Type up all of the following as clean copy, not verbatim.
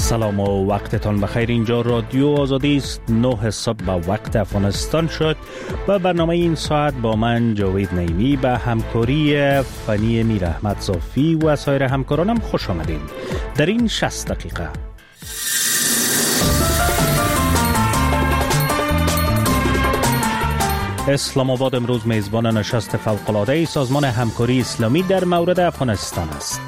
سلام و وقتتان بخیر. اینجا رادیو آزادی است. 9 صبح به وقت افغانستان شد و برنامه این ساعت با من جاوید نعیمی به همکاری فنی میر احمد صافی و سایر همکارانم خوش آمدین. در این 60 دقیقه اسلام آباد امروز میزبان نشست فوق‌العاده سازمان همکاری اسلامی در مورد افغانستان است.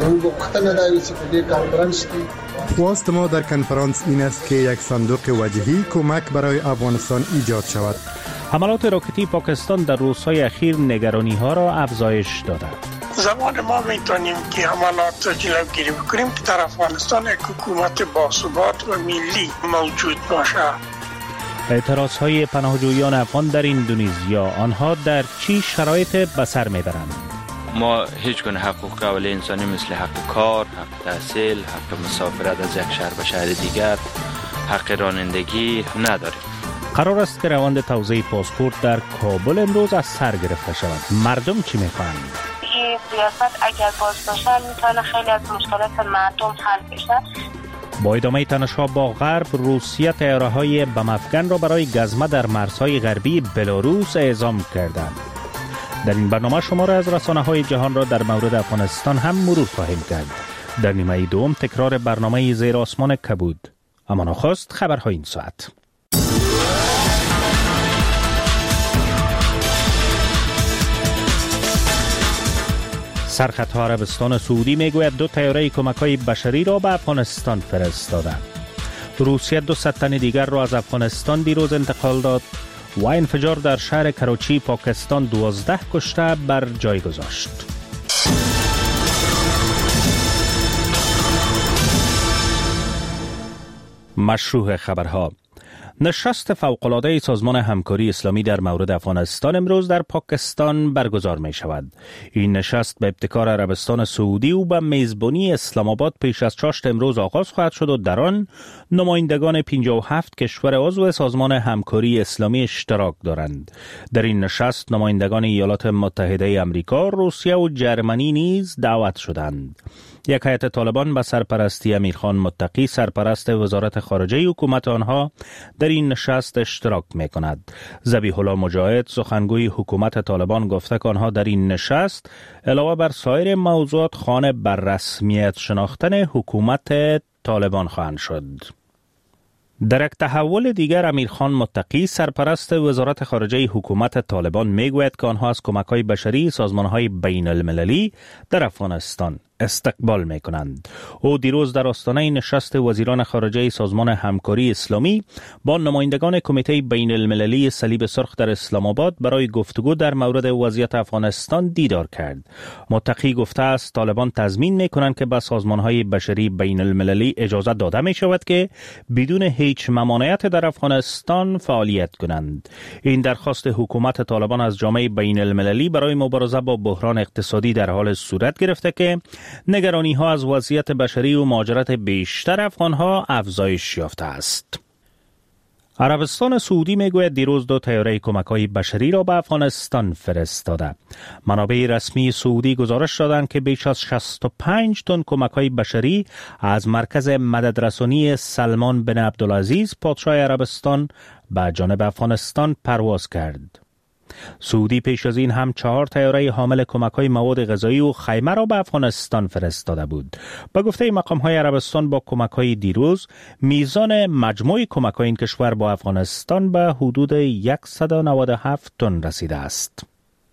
خواست ما در کنفرانس این است که یک صندوق وجهی کمک برای افغانستان ایجاد شود. حملات راکتی پاکستان در روزهای اخیر نگرانی ها را افزایش داده. زمان ما میتونیم که حملات را جلوگیری بکنیم که در افغانستان یک حکومت باثبات و ملی موجود باشه. اعتراض های پناهجویان افغان در اندونزیا، آنها در چی شرایط به سر میبرند؟ ما هیچ گونه حقوق اول انسانی مثل حق کار، حق تحصیل، حق مسافرت از یک شهر به شهر دیگر، حق رانندگی نداریم. قرار است که روند توزیع پاسپورت در کابل امروز از سر گرفته شود. مردم چی میخواهند؟ این سیاست اگر باز باشه میتونه خیلی از مشکلات مردم حل بشه. با ادامه تنش‌ها با غرب، روسیه طیاره‌های بم افکن را برای گزمه در مرزهای غربی بلاروس اعزام کردند. در این برنامه شما را از رسانه‌های جهان را در مورد افغانستان هم مرور خواهیم کرد. در نیمه دوم تکرار برنامه زیر آسمان کبود. اما نخست خبرهای این ساعت. سرخط عربستان سعودی میگوید 2 طیاره کمک‌های بشری را به افغانستان فرستاده. روسیه 200 تن دیگر را از افغانستان دیروز انتقال داد و انفجار در شهر کراچی پاکستان 12 کشته بر جای گذاشت. مشروع خبرها. نشست فوق‌العاده سازمان همکاری اسلامی در مورد افغانستان امروز در پاکستان برگزار می شود. این نشست به ابتکار عربستان سعودی و به میزبانی اسلام آباد پیش از چاشت امروز آغاز خواهد شد و در آن نمایندگان 57 کشور عضو سازمان همکاری اسلامی اشتراک دارند. در این نشست نمایندگان ایالات متحده آمریکا، روسیه و جرمنی نیز دعوت شدند. یک هیئت طالبان به سرپرستی امیرخان متقی، سرپرست وزارت خارجه حکومت آنها، در این نشست اشتراک می کند. ذبیح الله مجاهد، سخنگوی حکومت طالبان، گفته که آنها در این نشست علاوه بر سایر موضوعات خانه بر رسمیت شناختن حکومت طالبان خواهند شد. در یک تحول دیگر امیرخان متقی، سرپرست وزارت خارجه حکومت طالبان، میگوید که آنها از کمک‌های بشری سازمان‌های بین المللی در افغانستان استقبال می‌کنند. او دیروز در آستانه نشست وزیران خارجه سازمان همکاری اسلامی با نمایندگان کمیته بین المللی صلیب سرخ در اسلام آباد برای گفتگو در مورد وضعیت افغانستان دیدار کرد. متقی گفته است طالبان تضمین می‌کنند که به سازمان‌های بشری بین المللی اجازه داده می‌شود که بدون هیچ ممانعت در افغانستان فعالیت کنند. این درخواست حکومت طالبان از جامعه بین المللی برای مبارزه با بحران اقتصادی در حال صورت گرفته که نگرانی ها از وضعیت بشری و مهاجرت بیشتر افغان ها افزایش یافته است. عربستان سعودی میگوید دیروز 2 طیاره کمک‌های بشری را به افغانستان فرستاده. منابع رسمی سعودی گزارش دادند که بیش از 65 تن کمک‌های بشری از مرکز مددرسانی سلمان بن عبدالعزیز پادشاه عربستان به جانب افغانستان پرواز کرد. سعودی پیش از این هم 4 طیاره حامل کمک‌های مواد غذایی و خیمه را به افغانستان فرستاده بود. به گفته مقام‌های عربستان با کمک‌های دیروز میزان مجموع کمک‌های این کشور با افغانستان به حدود 197 تن رسیده است.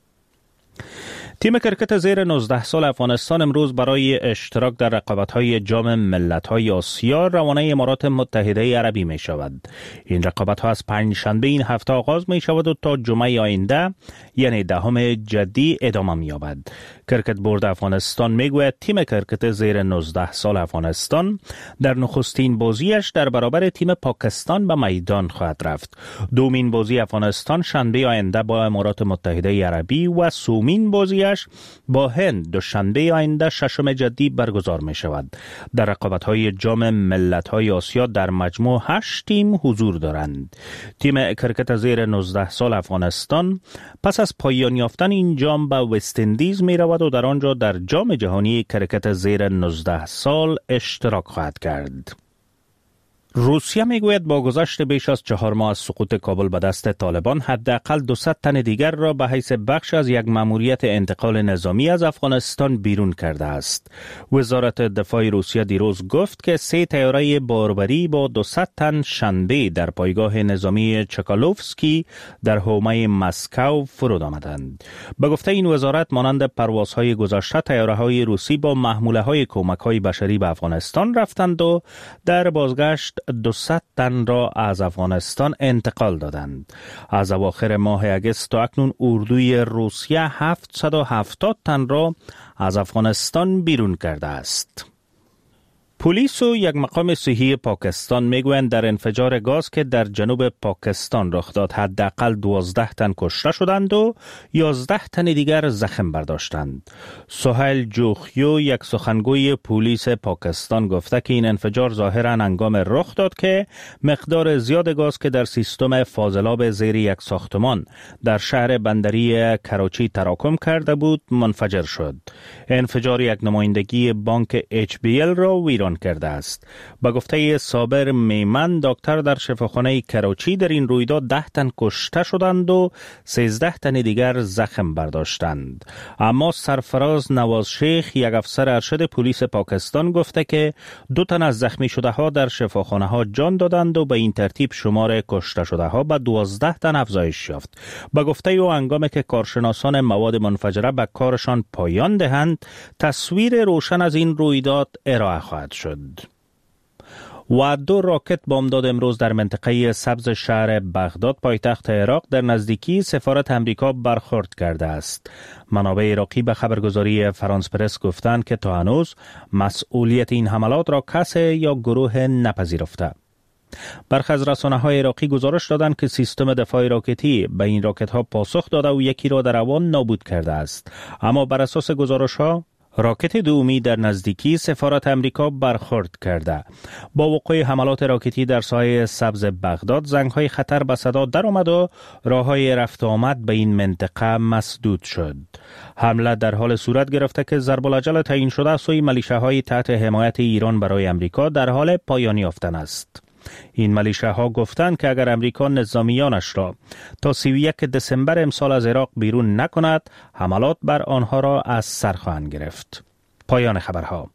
تیم کرکت زیر 19 سال افغانستان امروز برای اشتراک در رقابت‌های جام ملت‌های آسیا روانه امارات متحده عربی می شود. این رقابت‌ها از پنجشنبه این هفته آغاز می شود و تا جمعه آینده یعنی 10 جدی ادامه می یابد. کرکت بورد افغانستان می گوید تیم کرکت زیر 19 سال افغانستان در نخستین بازیش در برابر تیم پاکستان به میدان خواهد رفت. دومین بازی افغانستان شنبه آینده با امارات متحده عربی و سومین بازی با هند دوشنبه آینده 6 جدی برگزار می شود. در رقابت‌های جام ملت‌های آسیا در مجموع 8 تیم حضور دارند. تیم کرکت زیر 19 سال افغانستان پس از پایان یافتن این جام به وست اندیز می رود و در آنجا در جام جهانی کرکت زیر 19 سال اشتراک خواهد کرد. روسیه میگوید با گذشت بیش از 4 ماه از سقوط کابل به دست طالبان حداقل 200 تن دیگر را به حیث بخش از یک مأموریت انتقال نظامی از افغانستان بیرون کرده است. وزارت دفاع روسیه دیروز گفت که 3 طیاره باربری با 200 تن شنبه در پایگاه نظامی چکالوفسکی در حومه مسکو فرود آمدند. به گفته این وزارت مانند پروازهای گذشته طیاره‌های روسی با محموله‌های کمک‌های بشری به افغانستان رفتند و در بازگشت 200 تن را از افغانستان انتقال دادند. از اواخر ماه اگست تا اکنون اردوی روسیه 770 تن را از افغانستان بیرون کرده است. پلیس و یک مقام صحی پاکستان میگویند در انفجار گاز که در جنوب پاکستان رخ داد حداقل 12 تن کشته شدند و 11 تن دیگر زخم برداشتند. سهیل جوخیو یک سخنگوی پلیس پاکستان گفته که این انفجار ظاهراً هنگام رخ داد که مقدار زیاد گاز که در سیستم فاضلاب زیر یک ساختمان در شهر بندری کراچی تراکم کرده بود منفجر شد. انفجار یک نمایندگی بانک HBL را ویران کرده است. با گفته صابر میمن دکتر در شفاخانه کراچی در این رویداد 10 تن کشته شدند و 13 تن دیگر زخم برداشتند. اما سرفراز نواز شیخ یک افسر ارشد پلیس پاکستان گفته که 2 تن از زخمی شده ها در شفاخانه ها جان دادند و به این ترتیب شمار کشته شده ها به 12 تن افزایش یافت. با گفته او هنگامی که کارشناسان مواد منفجره به کارشان پایان دهند تصویر روشن از این رویداد ارائه خواهد شد. و 2 راکت بمبداد امروز در منطقه سبز شهر بغداد پایتخت عراق در نزدیکی سفارت امریکا برخورد کرده است. منابع عراقی به خبرگزاری فرانس پرس گفتند که تا هنوز مسئولیت این حملات را کسی یا گروه نپذیرفته. برخی از رسانه‌های عراقی گزارش دادند که سیستم دفاع راکتی به این راکت‌ها پاسخ داده و یکی را در هوا نابود کرده است. اما بر اساس گزارش‌ها راکت دومی در نزدیکی سفارت امریکا برخورد کرده. با وقوع حملات راکتی در ساحه سبز بغداد زنگ‌های خطر به صدا در آمد و راه‌های رفت و آمد به این منطقه مسدود شد. حمله در حال صورت گرفته که ضرب الاجل تعیین شده سوی ملیشه‌های تحت حمایت ایران برای امریکا در حال پایان یافتن است. این ملیشه‌ها گفتند که اگر امریکا نظامیانش را تا 31 دسامبر امسال از عراق بیرون نکند، حملات بر آنها را از سر خواهند گرفت. پایان خبرها.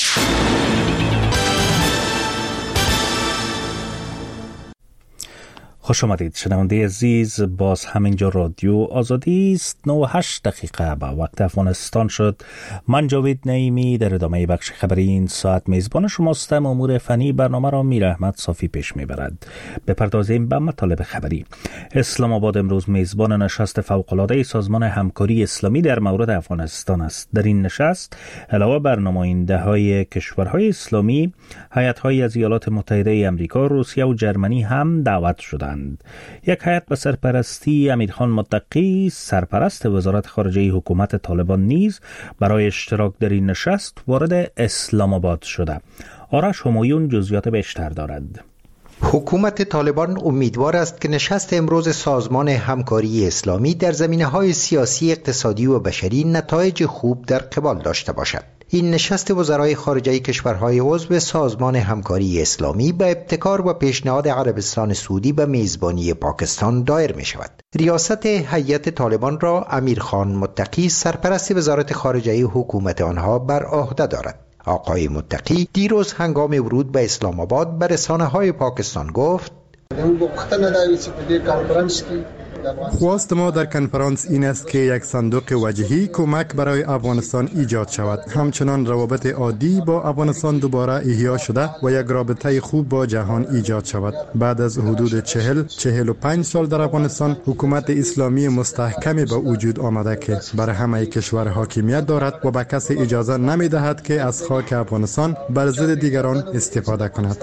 خوش آمدید شنونده عزیز. باز همینجا رادیو آزادی است. 9:08 به وقت افغانستان شد. من جاوید نعیمی در ادامه بخش خبری این ساعت میزبان شماستم. امور فنی برنامه را میر احمد صافی پیش میبرد. بپردازیم به مطالب خبری. اسلام آباد امروز میزبان نشست فوق‌العاده سازمان همکاری اسلامی در مورد افغانستان است. در این نشست علاوه بر نماینده‌های کشورهای اسلامی، هیئت‌های از ایالات متحده آمریکا، روسیه و جرمنی هم دعوت شدند. یک هیئت به سرپرستی امیرخان متقی سرپرست وزارت خارجه حکومت طالبان نیز برای اشتراک در این نشست وارد اسلام آباد شده. آرش همایون جزئیات بیشتر دارد. حکومت طالبان امیدوار است که نشست امروز سازمان همکاری اسلامی در زمینه‌های سیاسی، اقتصادی و بشری نتایج خوب در قبال داشته باشد. این نشست وزرای خارجه کشورهای عضو سازمان همکاری اسلامی به ابتکار و پیشنهاد عربستان سعودی به میزبانی پاکستان دایر می شود. ریاست هیئت طالبان را امیرخان متقی سرپرست وزارت خارجه حکومت آنها بر عهده دارد. آقای متقی دیروز هنگام ورود به اسلام آباد به رسانه‌های پاکستان گفت: خواست ما در کنفرانس این است که یک صندوق وجهی کمک برای افغانستان ایجاد شود. همچنان روابط عادی با افغانستان دوباره احیا شده و یک رابطه خوب با جهان ایجاد شود. بعد از حدود 40-45 سال در افغانستان حکومت اسلامی مستحکمی به وجود آمده که بر همه کشور حاکمیت دارد و به کسی اجازه نمی دهد که از خاک افغانستان بر ضد دیگران استفاده کند.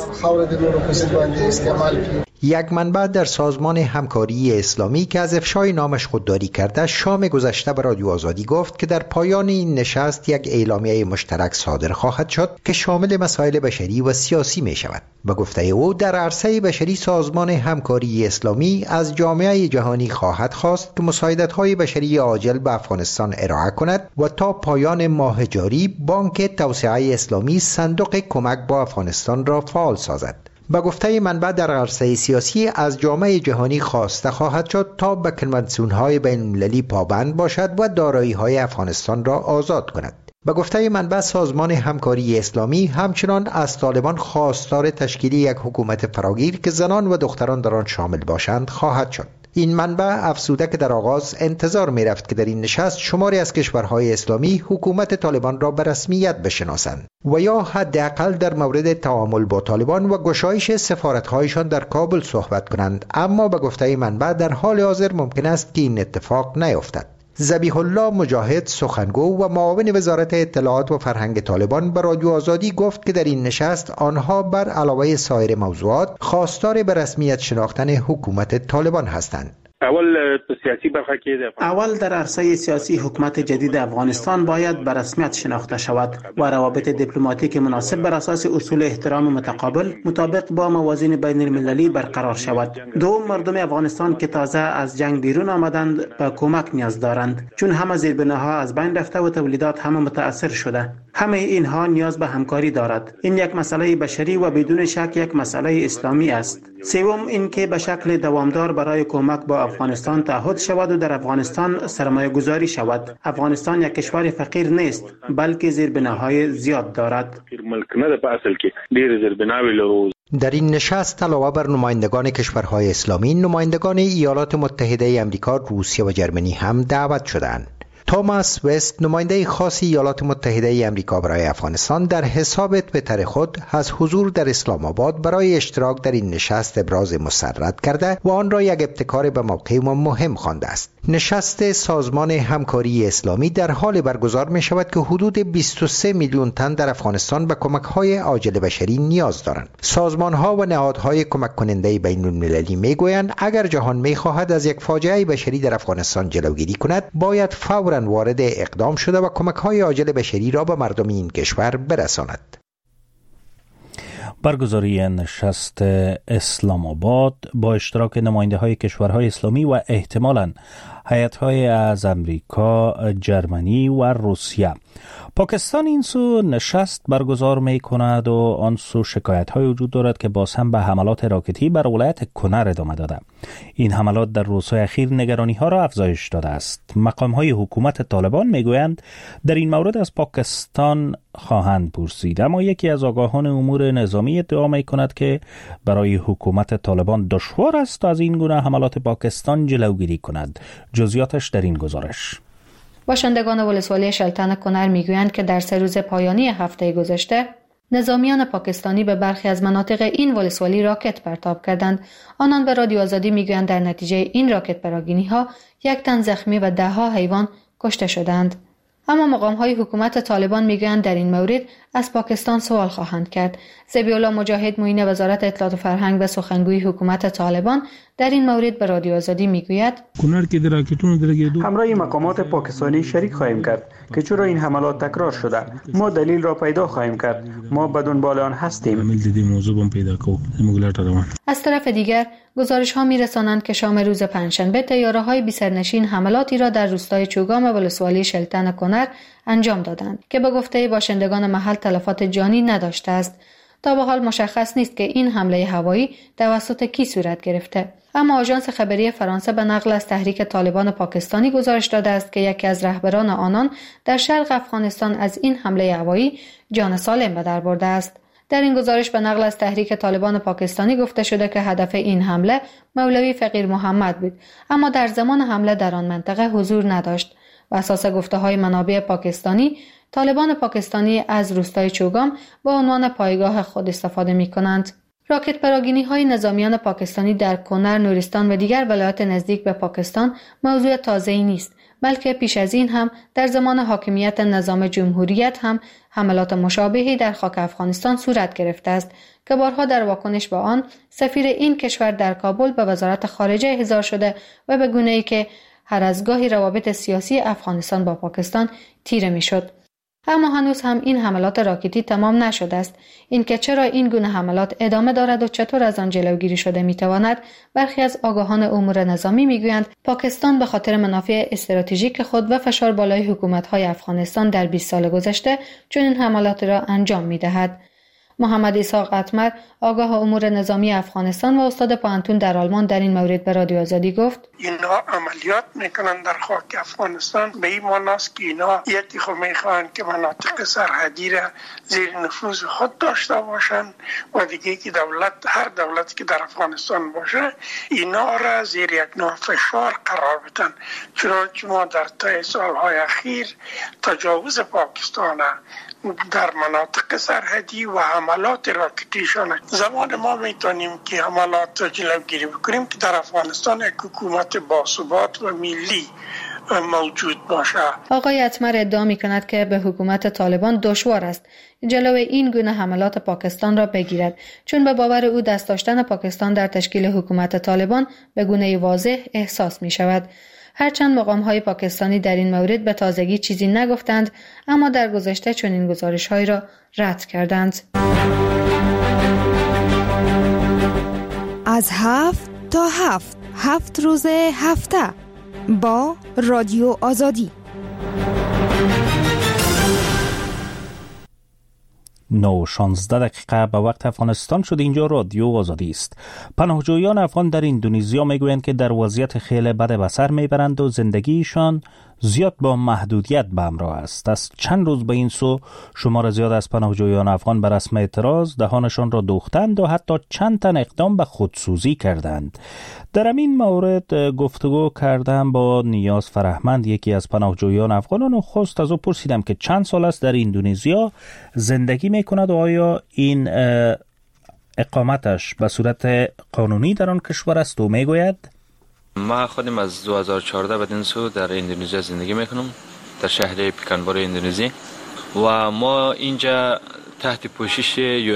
یک منبع در سازمان همکاری اسلامی که از افشای نامش خودداری کرده شام گذشته به رادیو آزادی گفت که در پایان این نشست یک اعلامیه مشترک صادر خواهد شد که شامل مسائل بشری و سیاسی می شود. به گفته او در عرصه بشری سازمان همکاری اسلامی از جامعه جهانی خواهد خواست که مساعدت‌های بشری عاجل به افغانستان ارائه کند و تا پایان ماه جاری بانک توسعه اسلامی صندوق کمک با افغانستان را فعال سازد. به گفته منبع در عرصه سیاسی از جامعه جهانی خواسته خواهد شد تا به کنوانسیون‌های بین‌المللی پابند باشد و دارایی‌های افغانستان را آزاد کند. به گفته منبع سازمان همکاری اسلامی همچنان از طالبان خواستار تشکیل یک حکومت فراگیر که زنان و دختران در آن شامل باشند خواهد شد. این منبع افزوده که در آغاز انتظار می رفت که در این نشست شماری از کشورهای اسلامی حکومت طالبان را به رسمیت بشناسند و یا حداقل در مورد تعامل با طالبان و گشایش سفارت‌هایشان در کابل صحبت کنند، اما به گفته منبع در حال حاضر ممکن است که این اتفاق نیفتد. ذبیح الله مجاهد سخنگو و معاون وزارت اطلاعات و فرهنگ طالبان به رادیو آزادی گفت که در این نشست آنها بر علاوه سایر موضوعات خواستار به رسمیت شناختن حکومت طالبان هستند. اول در عرصه سیاسی حکومت جدید افغانستان باید به رسمیت شناخته شود و روابط دیپلماتیک مناسب بر اساس اصول احترام متقابل مطابق با موازین بین المللی برقرار شود. دوم، مردم افغانستان که تازه از جنگ بیرون آمدند به کمک نیاز دارند، چون همه زیربناها از بین رفته و تولیدات همه متاثر شده. همه اینها نیاز به همکاری دارد. این یک مسئله بشری و بدون شک یک مسئله اسلامی است. سوم، اینکه به شکل دوامدار برای کمک با افغانستان تعهد شود و در افغانستان سرمایه گذاری شود. افغانستان یک کشور فقیر نیست، بلکه زیربناهای زیاد دارد. در این نشست علاوه بر نمایندگان کشورهای اسلامی، نمایندگان ایالات متحده آمریکا، روسیه و جرمنی هم دعوت شدند. توماس وست، نماینده خاص ایالات متحده آمریکا برای افغانستان، در حساب توییتر خود از حضور در اسلام آباد برای اشتراک در این نشست ابراز مسرت کرده و آن را یک ابتکار به موقع و مهم خوانده است. نشست سازمان همکاری اسلامی در حال برگزار می شود که حدود 23 میلیون تن در افغانستان به کمک‌های عاجل بشری نیاز دارند. سازمان‌ها و نهادهای کمک کننده بین‌المللی می‌گویند اگر جهان می‌خواهد از یک فاجعه بشری در افغانستان جلوگیری کند، باید فوراً وارد اقدام شده و کمک‌های عاجل بشری را به مردم این کشور برساند. برگزاری نشست اسلام آباد با اشتراک نماینده‌های کشورهای اسلامی و احتمالاً هیئت‌های از امریکا، جرمنی و روسیه. پاکستان این سو نشست برگزار می کند و آن سو شکایت‌های وجود دارد که باز هم به حملات راکتی بر ولایت کنر ادامه داده. این حملات در روزهای اخیر نگرانی‌ها را افزایش داده است. مقام‌های حکومت طالبان می‌گویند در این مورد از پاکستان خواهند پرسید، اما یکی از آگاهان امور نظامی ادعا می‌کند که برای حکومت طالبان دشوار است از این گونه حملات پاکستان جلوگیری کند. جزئیاتش در این گزارش. باشندگان ولسوالی شلتن کنر میگویند که در 3 روز پایانی هفته گذشته نظامیان پاکستانی به برخی از مناطق این ولسوالی راکت پرتاب کردند. آنان به رادیو آزادی میگویند در نتیجه این راکت پراگینی‌ها 1 تن زخمی و 10 حیوان کشته شدند. اما مقام‌های حکومت طالبان میگویند در این مورد از پاکستان سوال خواهند کرد. ذبیح الله مجاهد معین وزارت اطلاعات و فرهنگ و سخنگوی حکومت طالبان در این مورد به رادیو آزادی میگوید همراه مقامات پاکستانی شریک خواهیم کرد که چرا این حملات تکرار شده. ما دلیل را پیدا خواهیم کرد. ما به دنبال آن هستیم. از طرف دیگر گزارش ها میرسانند که شام روز پنجشنبه طیاره‌های بی‌سرنشین حملاتی را در روستای چوگام ولسوالی شلتن کنر انجام دادند که به گفته باشندگان محل تلفات جانی نداشته است. تا به حال مشخص نیست که این حمله هوایی توسط کی صورت گرفته. اما آژانس خبری فرانسه به نقل از تحریک طالبان پاکستانی گزارش داده است که یکی از رهبران آنان در شرق افغانستان از این حمله هوایی جان سالم به در برده است. در این گزارش به نقل از تحریک طالبان پاکستانی گفته شده که هدف این حمله مولوی فقیر محمد بود، اما در زمان حمله در آن منطقه حضور نداشت. بر اساس گفته‌های منابع پاکستانی، طالبان پاکستانی از روستای چوگام به عنوان پایگاه خود استفاده می‌کنند. راکت پراگینی‌های نظامیان پاکستانی در کنر، نورستان و دیگر ولایات نزدیک به پاکستان موضوع تازه‌ای نیست، بلکه پیش از این هم در زمان حاکمیت نظام جمهوریت هم حملات مشابهی در خاک افغانستان صورت گرفته است که بارها در واکنش به آن سفیر این کشور در کابل به وزارت خارجه احضار شده و به گونه‌ای که هر از گاهی روابط سیاسی افغانستان با پاکستان تیره می‌شد. اما هنوز هم این حملات راکتی تمام نشده است. اینکه چرا این گونه حملات ادامه دارد و چطور از آن جلوگیری شده میتواند، برخی از آگاهان امور نظامی میگویند پاکستان به خاطر منافع استراتژیک خود و فشار بالای حکومت‌های افغانستان در 20 سال گذشته چنین حملات را انجام میدهد. محمد اسحاق اتمر، آگاه امور نظامی افغانستان و استاد پوهنتون در آلمان، در این مورد به رادیو آزادی گفت: اینا عملیات میکنن در خاک افغانستان، به این معناست که اینا یکی خود میخوان که مناطق سرحدی را زیر نفوذ خود داشته باشن و دیگه که هر دولتی که در افغانستان باشه اینا را زیر یک نوع فشار قرار بدن. چنانچه ما در طی سالهای اخیر تجاوز پاکستان در مناطق سرحدی و حملات راکتیشان زمان ما میتونیم که حملات را جلوگیری بکنیم که در افغانستان یک حکومت باثبات و ملی موجود باشه. آقای اتمر ادعا می‌کند که به حکومت طالبان دشوار است جلوی این گونه حملات پاکستان را بگیرد، چون به باور او دست داشتن پاکستان در تشکیل حکومت طالبان به گونه واضح احساس می‌شود. هرچند مقام‌های پاکستانی در این مورد به تازگی چیزی نگفتند، اما در گذشته چنین گزارش‌هایی را رد کردند. از 7 تا 7 روز هفته با رادیو آزادی. 9:16 دقیقه به وقت افغانستان شد. اینجا رادیو آزادی است. پناهجویان افغان در اندونزیا میگویند که در وضعیت خیلی بد به سر میبرند و زندگیشان زیاد با محدودیت به همراه است. از چند روز به این سو شمار زیاد از پناهجویان افغان به رسم اعتراض دهانشان را دوختند و حتی چند تن اقدام به خودسوزی کردند. در این مورد گفتگو کردم با نیاز فرهمند، یکی از پناهجویان افغان، و خواست از او پرسیدم که چند سال است در اندونزیا زندگی میکند و آیا این اقامتش به صورت قانونی در آن کشور است. و میگوید ما خودم از 2014 بدین سو در اندونزیا زندگی میکنم، در شهر پیکانبارو اندونزی، و ما اینجا تحت پوشش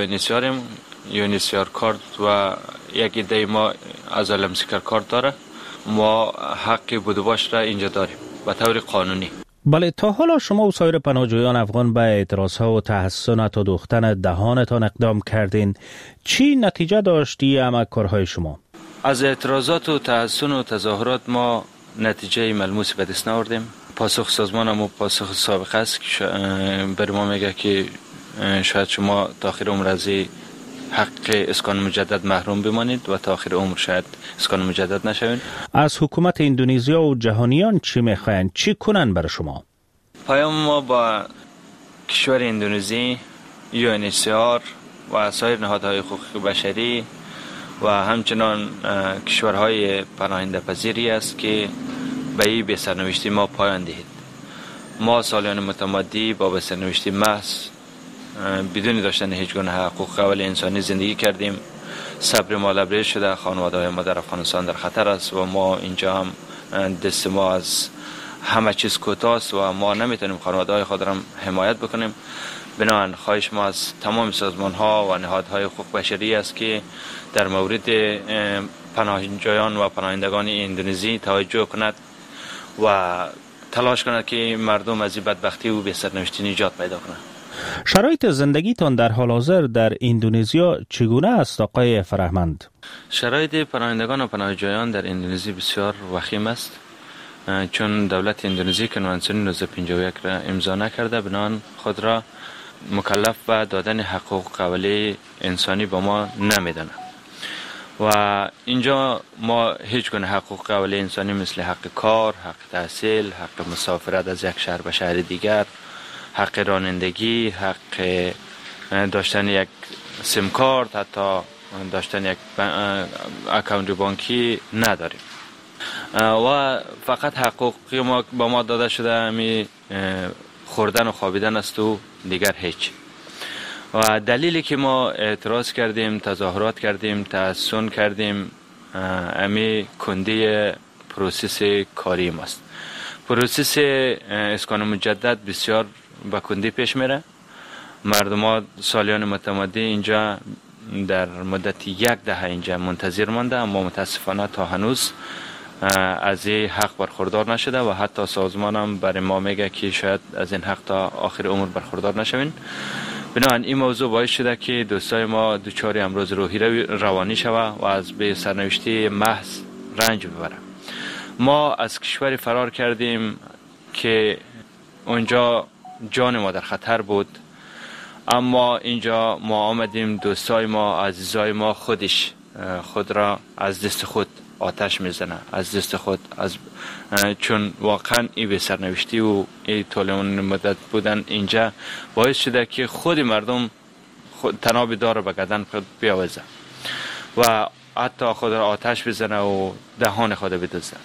UNHCR کارت و یک عده ما از المسیکر کارت داره. ما حق بود و باش را اینجا داریم به طور قانونی. بله، تا حالا شما و سایر پناهجویان افغان به اعتراضها و تحسن تا دوختن دهانتان اقدام کردین. چی نتیجه داشتی اما کارهای شما؟ از اعتراضات و تحسن و تظاهرات ما نتیجه ملموسی به دست نآوردیم. پاسخ سازمان هم پاسخ سابق است که بر ما میگه که شاید شما تا آخر عمر از حق اسکان مجدد محروم بمانید و تا آخر عمر شاید اسکان مجدد نشوید. از حکومت اندونزیا و جهانیان چی میخواین؟ چی کنن برای شما؟ پیام ما با کشور اندونزی، UNHCR و سایر نهادهای حقوق بشری و همچنان کشورهای پناهنده پذیری است که به این به سرنوشتی ما پایان دهید. ما سالیان متمادی با به سرنوشتی محض بدون داشتن هیچ گونه حقوق اول انسانی زندگی کردیم. صبر ما لبریز شده، خانواده ما در افغانستان در خطر است و ما اینجا هم دست ما از همه چیز کوتاه است و ما نمیتونیم خانواده خود را حمایت بکنیم. بنابراین خواهش ما از تمام سازمان ها و نهادهای حقوق بشری است که در مورد پناهجویان و پناهندگان اندونزی توجه کند و تلاش کند که مردم از این بدبختی و بی سرنوشتی نجات پیدا کنند. شرایط زندگیتان در حال حاضر در اندونزیا چگونه است آقای فرهمند؟ شرایط پناهندگان و پناهجویان در اندونزی بسیار وخیم است، چون دولت اندونزی کنوانسیون 1951 را امضا نکرده، بنابراین خود را مکلف به دادن حقوق اولیه انسانی به ما نمیدانه و اینجا ما هیچ گونه حقوق اولیه انسانی مثل حق کار، حق تحصیل، حق مسافرت از یک شهر به شهر دیگر، حق رانندگی، حق داشتن یک سیم کارت، حتی داشتن یک اکانت بانکی نداریم و فقط حقوقی ما با ما داده شده همی خوردن و خوابیدن است و دیگر هیچ. و دلیلی که ما اعتراض کردیم، تظاهرات کردیم، تحسن کردیم، همی کندی پروسس کاری ماست. پروسس اسکان مجدد بسیار با کندی پیش میره. مردم ها سالیان متمادی اینجا در مدت 1 دهه اینجا منتظر مانده، اما متاسفانه تا هنوز از این حق برخوردار نشده و حتی سازمان هم برای ما میگه که شاید از این حق تا آخر عمر برخوردار نشوین. بنابراین این موضوع باعث شده که دوستای ما دچار امراض روحی روانی شوه و از به سرنوشتی محض رنج ببره. ما از کشوری فرار کردیم که اونجا جان ما در خطر بود، اما اینجا ما آمدیم دوستای ما، عزیزای ما خود را از دست خود آتش میزنه، از دست خود، چون واقعا این به سرنوشتی و این طول مدت بودن اینجا باعث شده که خود مردم تناب دار به گردن خود بیاوزه و حتی خود را آتش بزنه و دهان خود بدزه.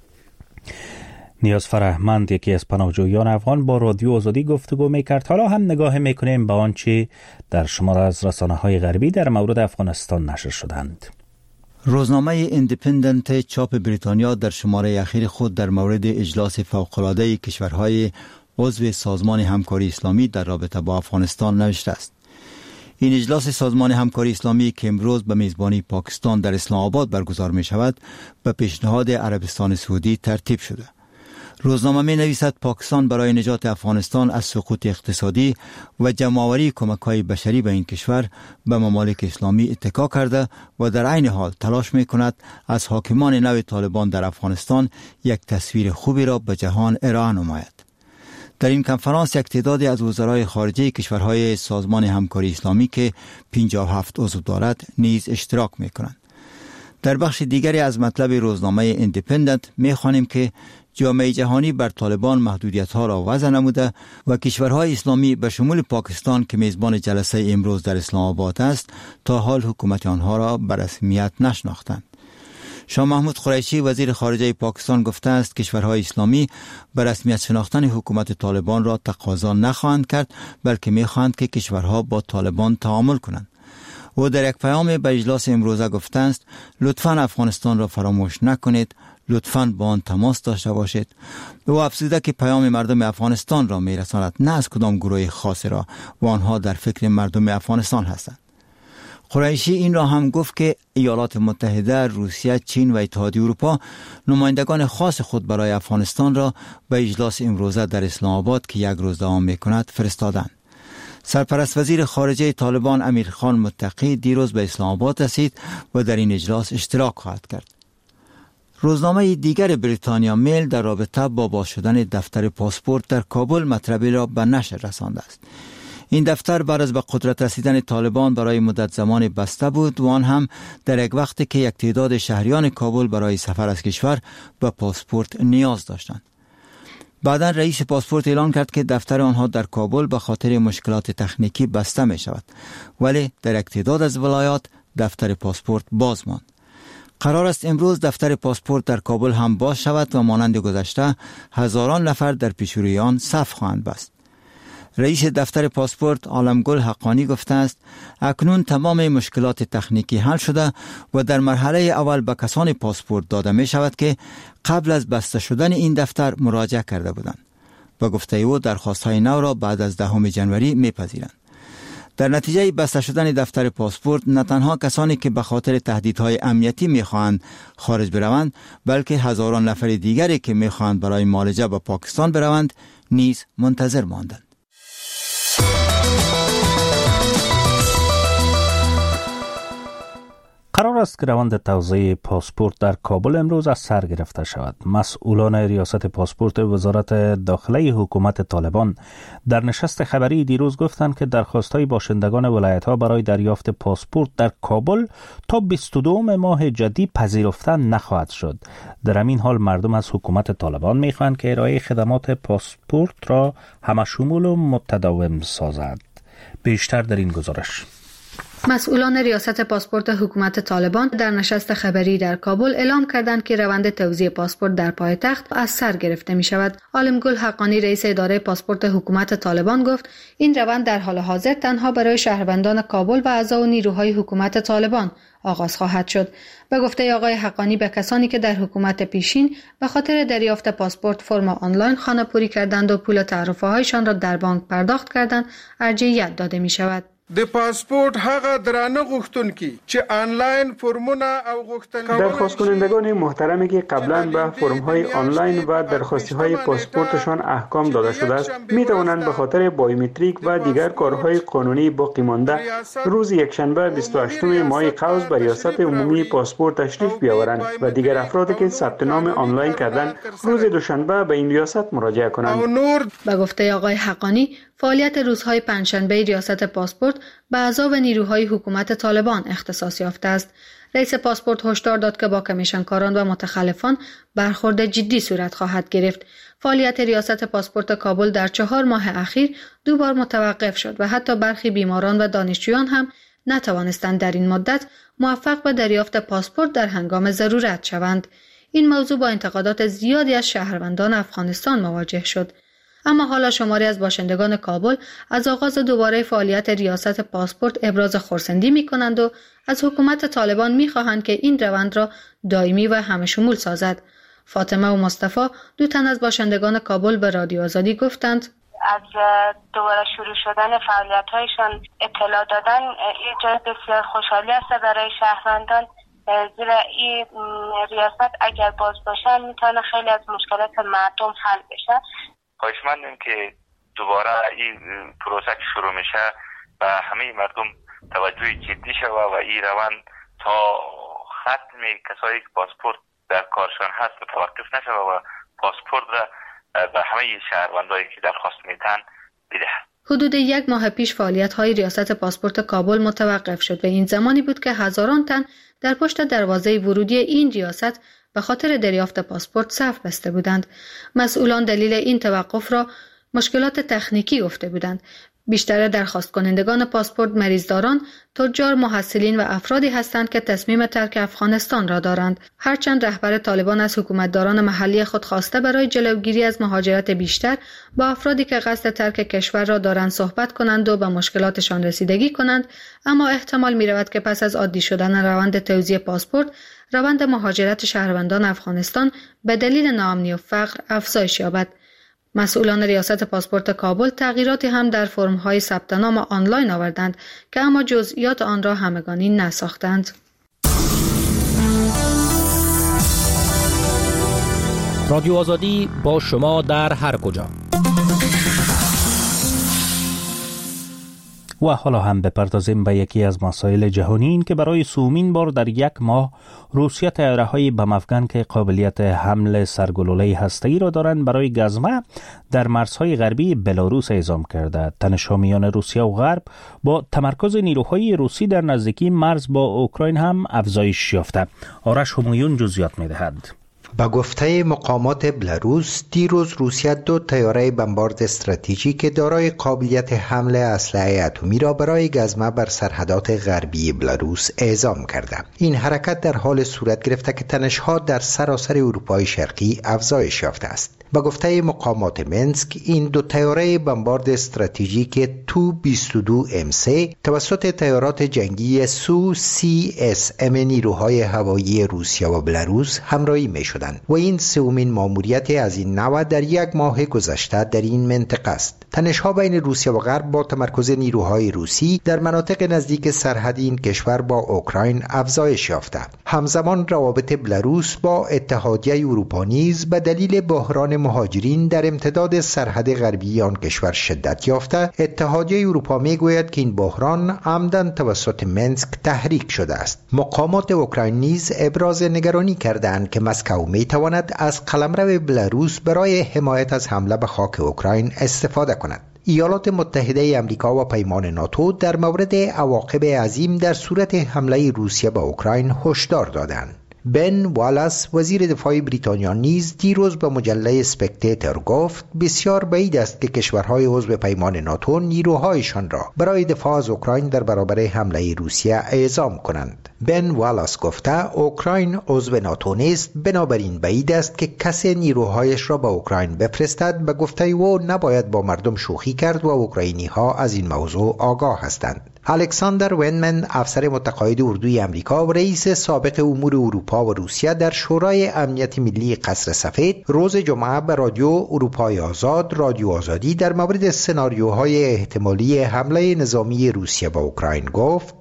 نیاز فرهمند، یکی از پناهجویان افغان، با رادیو آزادی گفتگو میکرد. حالا هم نگاه میکنیم به آنچه در شماره از رسانه‌های غربی در مورد افغانستان نشر شدند. روزنامه ایندیپندنت چاپ بریتانیا در شماره اخیر خود در مورد اجلاس فوق‌العاده کشورهای عضو سازمان همکاری اسلامی در رابطه با افغانستان نوشته است. این اجلاس سازمان همکاری اسلامی که امروز به میزبانی پاکستان در اسلام آباد برگزار می شود، به پیشنهاد عربستان سعودی ترتیب شده. روزنامه می نویسد پاکستان برای نجات افغانستان از سقوط اقتصادی و جمع‌آوری کمک‌های بشری به این کشور به ممالک اسلامی اتکا کرده و در عین حال تلاش می کند از حاکمان نو طالبان در افغانستان یک تصویر خوبی را به جهان ارائه نماید. در این کنفرانس یک تعدادی از وزرای خارجه کشورهای سازمان همکاری اسلامی که 57 عضو دارد نیز اشتراک می کنند. در بخش دیگری از مطلب روزنامه ایندیپندنت می خوانیم که جامعه جهانی بر طالبان محدودیت‌ها را وضع نموده و کشورهای اسلامی به شمول پاکستان که میزبان جلسه امروز در اسلام آباد است تا حال حکومت آنها را به رسمیت نشناختند. شاه محمود قریشی وزیر خارجه پاکستان گفته است کشورهای اسلامی به رسمیت شناختن حکومت طالبان را تقاضا نخواهند کرد، بلکه می‌خواهند که کشورها با طالبان تعامل کنند. او در یک پیام به اجلاس امروزه گفته است لطفاً افغانستان را فراموش نکنید، لطفاً با آن تماس داشته باشید. او افزوده که پیام مردم افغانستان را میرساند، نه از کدام گروه خاصی را، و آنها در فکر مردم افغانستان هستند. قریشی این را هم گفت که ایالات متحده، روسیه، چین و اتحادیه اروپا نمایندگان خاص خود برای افغانستان را به اجلاس امروزه در اسلام آباد که یک روز دوام می‌کند فرستادند. سرپرست وزیر خارجه طالبان امیرخان متقی دیروز به اسلام آباد رسید و در این اجلاس اشتراک خواهد کرد. روزنامه دیگر بریتانیا میل در رابطه با باز شدن دفتر پاسپورت در کابل مطلبی را به نشر رسانده است. این دفتر بعد از به قدرت رسیدن طالبان برای مدت زمان بسته بود و آن هم در یک وقتی که یک تعداد شهریان کابل برای سفر از کشور به پاسپورت نیاز داشتند. بعداً رئیس پاسپورت اعلان کرد که دفتر آنها در کابل به خاطر مشکلات تکنیکی بسته می شود، ولی در یک تعداد از ولایات دفتر پاسپورت باز ماند. قرار است امروز دفتر پاسپورت در کابل هم باز شود و مانند گذشته هزاران نفر در پیشروی آن صف خواهند بست. رئیس دفتر پاسپورت عالمگل حقانی گفته است اکنون تمام مشکلات تکنیکی حل شده و در مرحله اول به کسان پاسپورت داده می شود که قبل از بسته شدن این دفتر مراجعه کرده بودند و گفته او درخواست‌های نو را بعد از 10 جنوری می‌پذیرند. در نتیجه بسته شدن دفتر پاسپورت نه تنها کسانی که به خاطر تهدیدهای امنیتی می‌خواهند خارج بروند، بلکه هزاران نفر دیگری که می‌خواهند برای معالجه به پاکستان بروند نیز منتظر ماندند. قرار است که روند توزیع پاسپورت در کابل امروز از سر گرفته شود. مسئولان ریاست پاسپورت وزارت داخله حکومت طالبان در نشست خبری دیروز گفتند که درخواست‌های باشندگان ولایت‌ها برای دریافت پاسپورت در کابل تا 22 ماه جدی پذیرفته نخواهد شد. در همین حال مردم از حکومت طالبان می‌خواهند که ارائه خدمات پاسپورت را همشمول و متداوم سازد. بیشتر در این گزارش. مسئولان ریاست پاسپورت حکومت طالبان در نشست خبری در کابل اعلام کردند که روند توزیع پاسپورت در پایتخت از سر گرفته می شود. عالمگل حقانی رئیس اداره پاسپورت حکومت طالبان گفت این روند در حال حاضر تنها برای شهروندان کابل و اعضا و نیروهای حکومت طالبان آغاز خواهد شد. به گفته آقای حقانی به کسانی که در حکومت پیشین به خاطر دریافت پاسپورت فرم آنلاین خانه‌پوری کردند و پول تعرفه‌هایشان را در بانک پرداخت کردند ارجحیت داده می شود. د پاسپورت هغه درانه غوښتونکي چې آنلاین فرمونه او غوښتنې درخواست کنندگان محترمی که قبلا به فرم‌های آنلاین و درخواستی‌های پاسپورتشان احکام داده شده است می توانند به خاطر بایومتریک و دیگر کارهای قانونی باقی مانده روز یکشنبه 28 ماه قوس به ریاست عمومی پاسپورت تشریف بیاورند و دیگر افرادی که ثبت نام آنلاین کردند روز دوشنبه به این ریاست مراجعه کنند. به گفته آقای حقانی فعالیت روزهای پنجشنبه ریاست پاسپورت به اعضا و نیروهای حکومت طالبان اختصاص یافته است. رئیس پاسپورت هشدار داد که با کمیشنکاران و متخلفان برخورد جدی صورت خواهد گرفت. فعالیت ریاست پاسپورت کابل در 4 ماه اخیر 2 بار متوقف شد و حتی برخی بیماران و دانشجویان هم نتوانستند در این مدت موفق به دریافت پاسپورت در هنگام ضرورت شوند. این موضوع با انتقادات زیادی از شهروندان افغانستان مواجه شد. اما حالا شماری از باشندگان کابل از آغاز دوباره فعالیت ریاست پاسپورت ابراز خرسندی می‌کنند و از حکومت طالبان می‌خواهند که این روند را دائمی و همه شمول سازد. فاطمه و مصطفی 2 تن از باشندگان کابل به رادیو آزادی گفتند از دوباره شروع شدن فعالیت‌هایشان اطلاع دادن این جای بسیار خوشحالی است برای شهروندان، زیرا این ریاست اگر باز باشه میتونه خیلی از مشکلات مردم حل بشه. خواهشمندیم که دوباره این پروسه که شروع میشه و همه مردم توجه جدی شوه و این روند تا ختم کسایی که پاسپورت در کارشان هست متوقف نشوه و پاسپورت را به همه شهروندایی که درخواست میتن بدهد. حدود 1 ماه پیش فعالیت‌های ریاست پاسپورت کابل متوقف شد و این زمانی بود که هزاران تن در پشت دروازه ورودی این ریاست به خاطر دریافت پاسپورت صف بسته بودند. مسئولان دلیل این توقف را مشکلات تکنیکی گفته بودند. بیشتر درخواست کنندگان پاسپورت مریضداران، تجار، محصلین و افرادی هستند که تصمیم ترک افغانستان را دارند. هرچند رهبر طالبان از حکومتداران محلی خود خواسته برای جلوگیری از مهاجرت بیشتر با افرادی که قصد ترک کشور را دارند صحبت کنند و به مشکلاتشان رسیدگی کنند، اما احتمال می رود که پس از عادی شدن روند توزیع پاسپورت، روند مهاجرت شهروندان افغانستان به دلیل ناامنی و فقر افزایش یابد. مسئولان ریاست پاسپورت کابل تغییراتی هم در فرم‌های ثبت نام آنلاین آوردند که اما جزئیات آن را همگانی نساختند. رادیو آزادی با شما در هر کجا. و حالا هم بپردازیم به یکی از مسائل جهانی، این که برای سومین بار در 1 ماه روسیه طیاره‌های بم‌افکن که قابلیت حمل سرگلوله هسته‌ای را دارند برای گزمه در مرزهای غربی بلاروس اعزام کرده. تنش‌ها میان روسیه و غرب با تمرکز نیروهای روسی در نزدیکی مرز با اوکراین هم افزایش یافته. آرش همایون جزئیات می‌دهد. با گفته مقامات بلاروس، دیروز روسیه 2 طیاره بمبارد استراتژیک دارای قابلیت حمل اسلحه اتمی را برای گزمه بر سرحدات غربی بلاروس اعزام کرده. این حرکت در حال صورت گرفته که تنش‌ها در سراسر اروپای شرقی افزایش یافته است. با گفته مقامات منسک، این 2 طیاره بمبارد استراتژیک Tu-22M3 توسط طیارات جنگی Su-CSM نیروهای هوایی روسیه و بلاروس همراهی می شدند و این 3مین ماموریت از این نوع در 1 ماه گذشته در این منطقه است. تنش‌ها بین روسیه و غرب با تمرکز نیروهای روسی در مناطق نزدیک سرحد این کشور با اوکراین افزایش یافته. همزمان روابط بلاروس با اتحادیه اروپا نیز به دلیل بحران مهاجرین در امتداد سرحد غربی آن کشور شدت یافته. اتحادیه اروپا میگوید که این بحران عمدن توسط منسک تحریک شده است. مقامات اوکراین نیز ابراز نگرانی کردند که مسکو میتواند از قلمرو بلاروس برای حمایت از حمله به خاک اوکراین استفاده کند. ایالات متحده آمریکا و پیمان ناتو در مورد عواقب عظیم در صورت حمله روسیه به اوکراین هشدار دادند. بن والاس وزیر دفاع بریتانیا نیز دیروز به مجله اسپکتیتر گفت بسیار بعید است که کشورهای عضو پیمان ناتو نیروهایشان را برای دفاع از اوکراین در برابر حمله روسیه اعزام کنند. بن والاس گفته اوکراین عضو ناتو نیست، بنابراین بعید است که کسی نیروهایش را به اوکراین بفرستد. به گفته او نباید با مردم شوخی کرد و اوکراینی ها از این موضوع آگاه هستند. الکساندر وینمن، افسر متقاعد اردوی آمریکا و رئیس سابق امور اروپا و روسیه در شورای امنیت ملی قصر سفید، روز جمعه به رادیو اروپای آزاد، رادیو آزادی، در مورد سناریوهای احتمالی حمله نظامی روسیه به اوکراین گفت: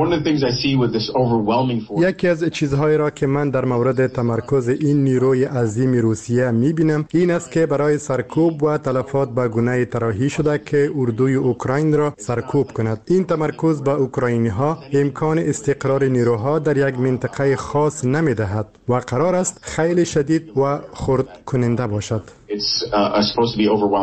یکی از چیزهایی را که من در مورد تمرکز این نیروی عظیم روسیه می‌بینم این است که برای سرکوب و تلفات به گونه طراحی شده که اردوی اوکراین را سرکوب کند. این تمرکز به اوکراینی‌ها امکان استقرار نیروها در یک منطقه خاص نمی‌دهد و قرار است خیلی شدید و خرد کننده باشد.